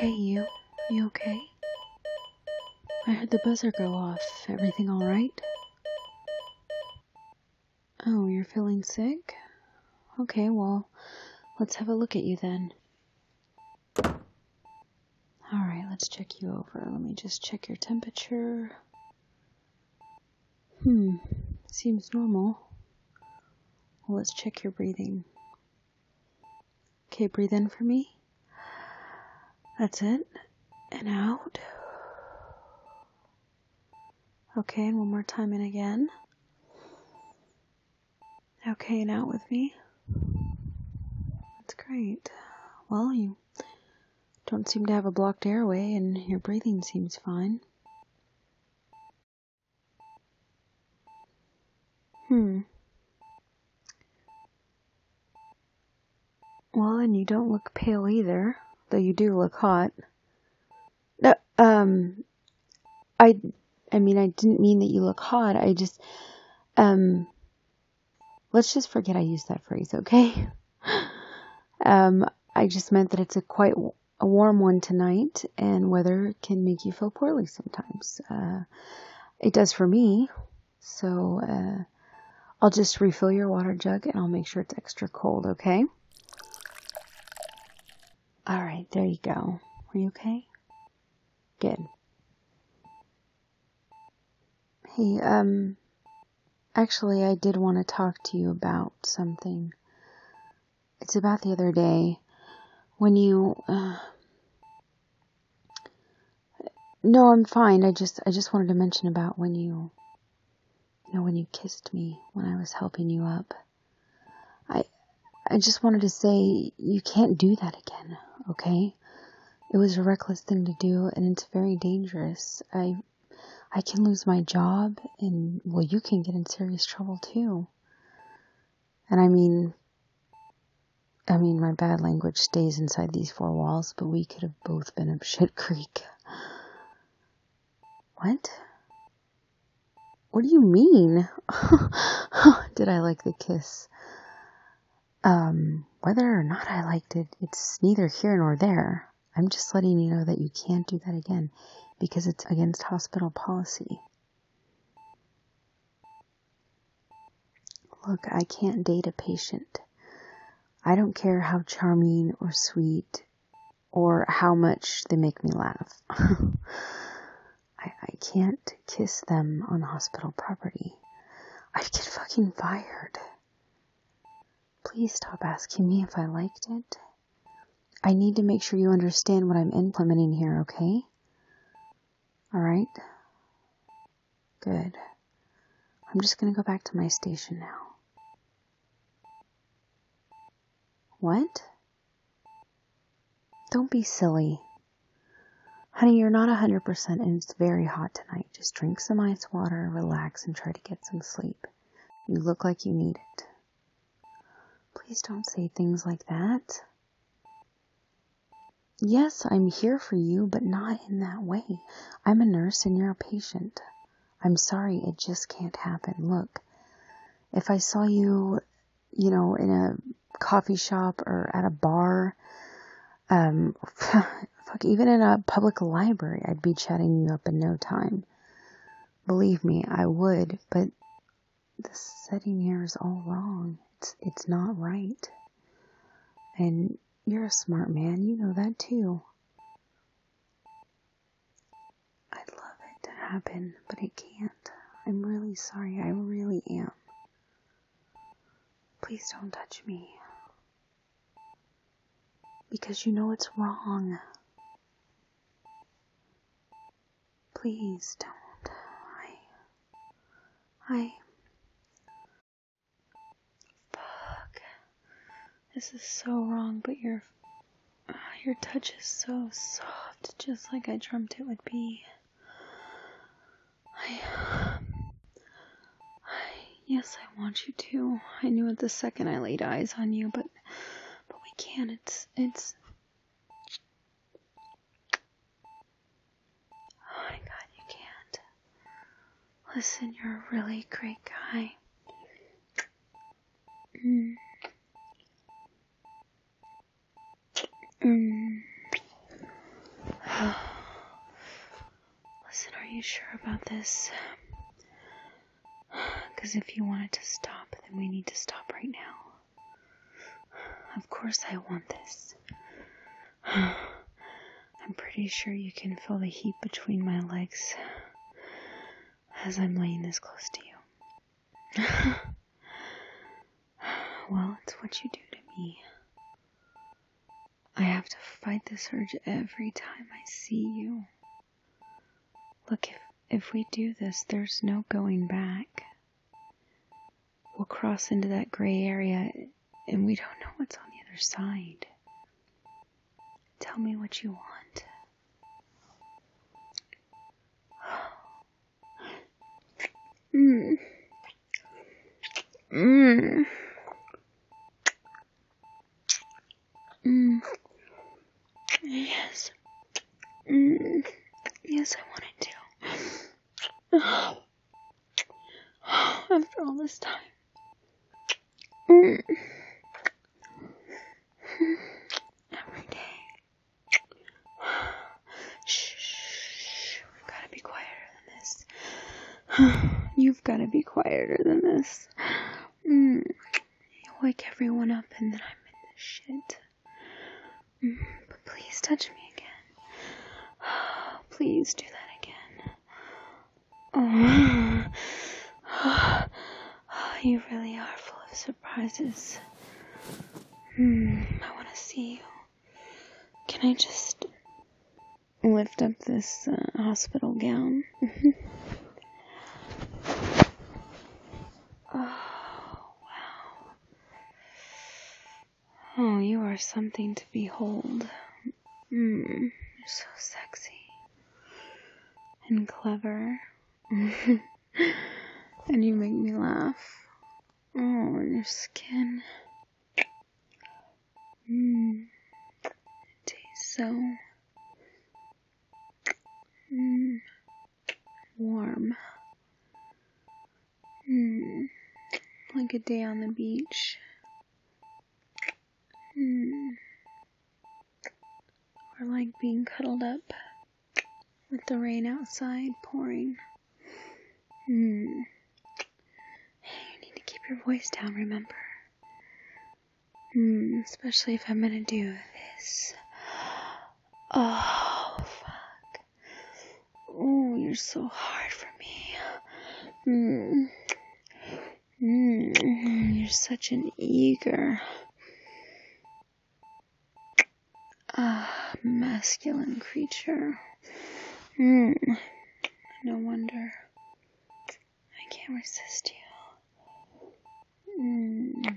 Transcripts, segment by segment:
Hey, you. You okay? I heard the buzzer go off. Everything alright? Oh, you're feeling sick? Okay, well, let's have a look at you then. Alright, let's check you over. Let me just check your temperature. Seems normal. Well, let's check your breathing. Okay, breathe in for me. That's it. And out. Okay, and one more time in again. Okay, and out with me. That's great. Well, you don't seem to have a blocked airway, and your breathing seems fine. Well, and you don't look pale either, though you do look hot. I didn't mean that you look hot. Let's just forget I used that phrase, okay? I just meant that it's quite a warm one tonight, and weather can make you feel poorly sometimes. It does for me, so I'll just refill your water jug, and I'll make sure it's extra cold, okay? Alright, there you go. Are you okay? Good. Hey, actually, I did want to talk to you about something. It's about the other day when you, no, I'm fine. I just wanted to mention about when you kissed me when I was helping you up. I just wanted to say you can't do that again, okay? It was a reckless thing to do, and it's very dangerous. I can lose my job, and, well, you can get in serious trouble, too. And I mean, my bad language stays inside these four walls, but we could have both been up shit creek. What? What do you mean? Did I like the kiss? Whether or not I liked it, it's neither here nor there. I'm just letting you know that you can't do that again, because it's against hospital policy. Look, I can't date a patient. I don't care how charming or sweet or how much they make me laugh. I can't kiss them on hospital property. I'd get fucking fired. Please stop asking me if I liked it. I need to make sure you understand what I'm implementing here, okay? Alright? Good. I'm just gonna go back to my station now. What? Don't be silly. Honey, you're not 100% and it's very hot tonight. Just drink some ice water, relax, and try to get some sleep. You look like you need it. Please don't say things like that. Yes, I'm here for you, but not in that way. I'm a nurse and you're a patient. I'm sorry, it just can't happen. Look, if I saw you, in a coffee shop or at a bar, even in a public library, I'd be chatting you up in no time. Believe me, I would, but the setting here is all wrong. It's not right. And you're a smart man, you know that too. I'd love it to happen, but it can't. I'm really sorry, I really am. Please don't touch me. Because you know it's wrong. Please don't. Fuck. This is so wrong, but your touch is so soft, just like I dreamt it would be. Yes, I want you to. I knew it the second I laid eyes on you, but we can't. It's. Oh my God, you can't. Listen, you're a really great guy. sure about this? Because if you want it to stop, then we need to stop right now. Of course I want this. I'm pretty sure you can feel the heat between my legs as I'm laying this close to you. Well, it's what you do to me. I have to fight this urge every time I see you. Look, if we do this, there's no going back. We'll cross into that gray area, and we don't know what's on the other side. Tell me what you want. Yes. Yes, I wanted to. After all this time. Every day. Shh. We've got to be quieter than this. You've got to be quieter than this. You wake everyone up and then I'm in this shit. But please touch me again. Please do that again. You really are full of surprises. I want to see you. Can I just lift up this hospital gown? Oh, wow. Oh, you are something to behold. You're so sexy. And clever. And you make me laugh. Oh, and your skin. It tastes so warm. Like a day on the beach. Or like being cuddled up with the rain outside pouring. You need to keep your voice down, remember? Especially if I'm gonna do this. Oh, fuck. Oh, you're so hard for me. You're such an eager, masculine creature. No wonder I can't resist you. I'm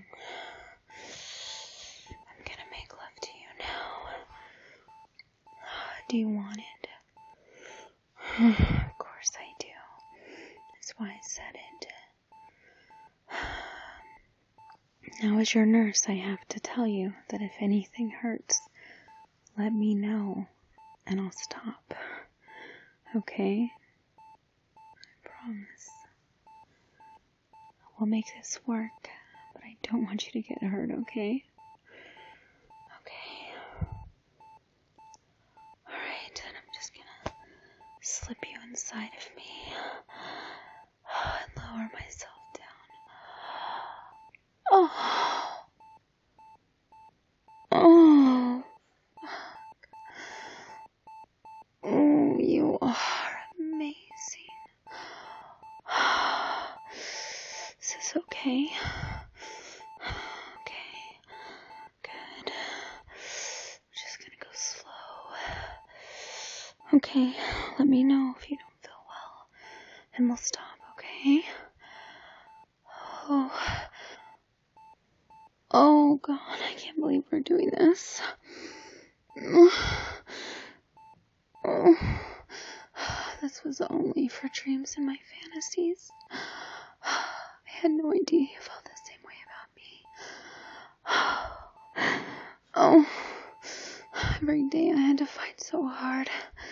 gonna make love to you now. Do you want it? Of course I do. That's why I said it. Now, as your nurse, I have to tell you that if anything hurts, let me know, and I'll stop. Okay? I promise. We'll make this work, but I don't want you to get hurt, okay? Okay. Alright, and I'm just gonna slip you inside of me and lower myself down. Oh, you are amazing. Is this okay? Okay, good. We're just gonna go slow. Okay, let me know if you don't feel well, and we'll stop, okay? Oh God, I can't believe we're doing this. This was only for dreams and my fantasies. I had no idea you felt the same way about me. Every day I had to fight so hard.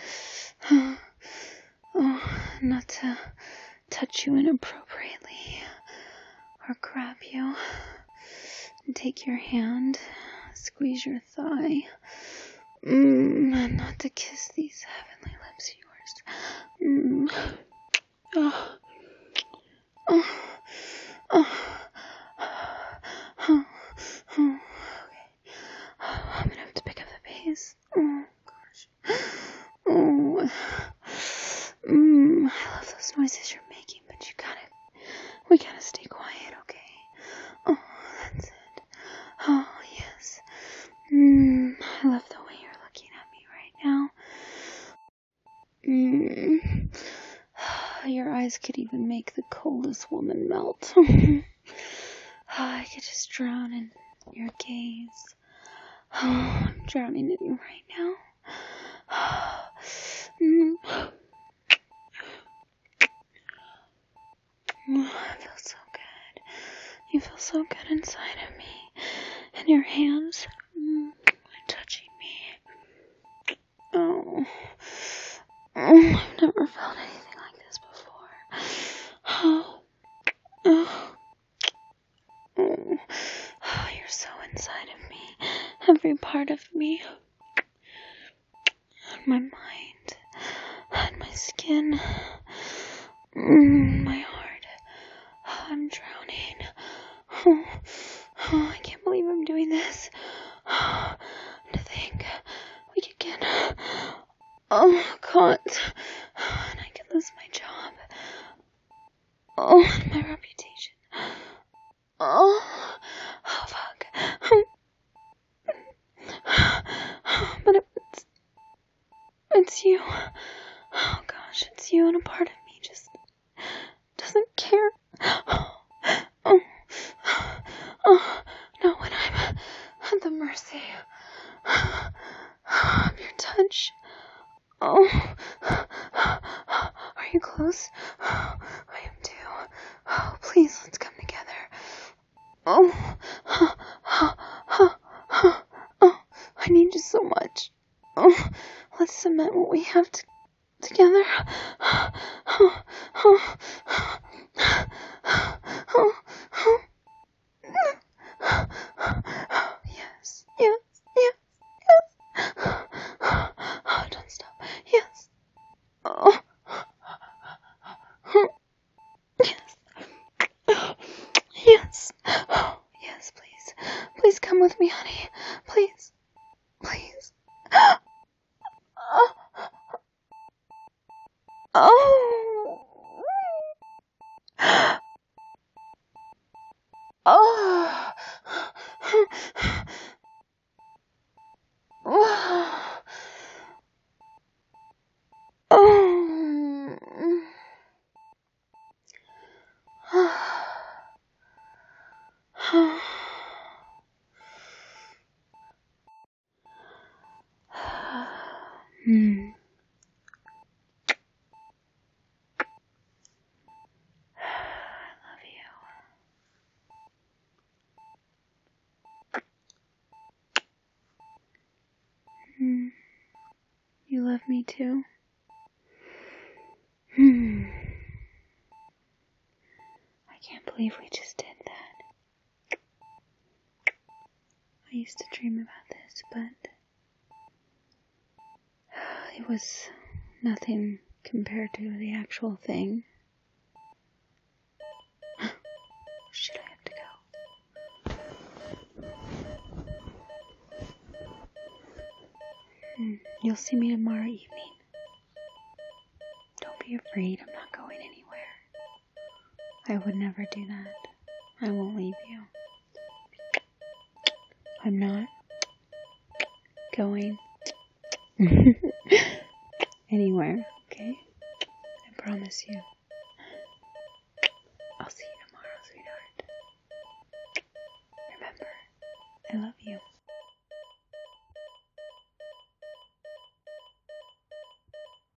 Not to touch you inappropriately or grab you and take your hand, squeeze your thigh, and not to kiss these heavenly lips of yours first. Oh. Oh. Oh. Oh. Oh. Okay. I'm gonna have to pick up the pace. Oh gosh. Oh. I love those noises you're making, but we gotta stay quiet, okay? Oh, that's it. Oh, yes. I love the way you're looking at me right now. Your eyes could even make the coldest woman melt. I could just drown in your gaze. I'm drowning in you right now. I feel so good. You feel so good inside of me. And your hands touching me. Oh. I've never felt anything like this before. Oh. You're so inside of me. Every part of me. And my mind. And my skin. My heart. I'm drowning. I can't believe I'm doing this. To think we could get caught and I could lose my job. And my reputation. Fuck. But it's you. Oh gosh, it's you, and a part of me just doesn't care. Not when I'm at the mercy of your touch. Are you close? I am too. Please, let's come together. I need you so much. Let's cement what we have together. Yes. Don't stop. Yes. Yes. Yes, please. Please come with me, honey. Please. You love me too? I can't believe we just did that. I used to dream about this, but it was nothing compared to the actual thing. Shit, I have to go. You'll see me tomorrow evening. Don't be afraid, I'm not going anywhere. I would never do that. I won't leave you. I'm not going anywhere, okay? I promise you. I'll see you tomorrow, sweetheart. Remember, I love you.